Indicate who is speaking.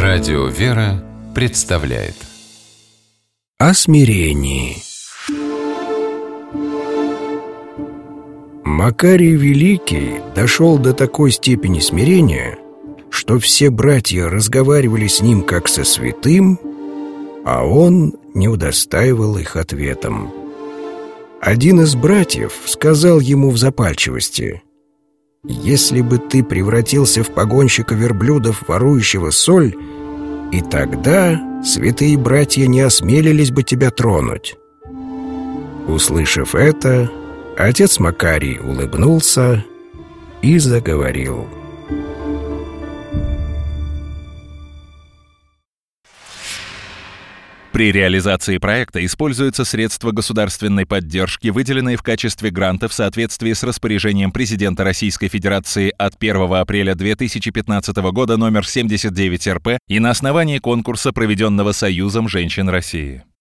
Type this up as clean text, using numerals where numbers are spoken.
Speaker 1: Радио «Вера» представляет
Speaker 2: о смирении. Макарий Великий дошел до такой степени смирения, что все братья разговаривали с ним как со святым, а он не удостаивал их ответом. Один из братьев сказал ему в запальчивости: «Если бы ты превратился в погонщика верблюдов, ворующего соль, и тогда святые братья не осмелились бы тебя тронуть». Услышав это, отец Макарий улыбнулся и заговорил:
Speaker 3: При реализации проекта используются средства государственной поддержки, выделенные в качестве гранта в соответствии с распоряжением президента Российской Федерации от 1 апреля 2015 года номер 79 РП и на основании конкурса, проведенного Союзом женщин России.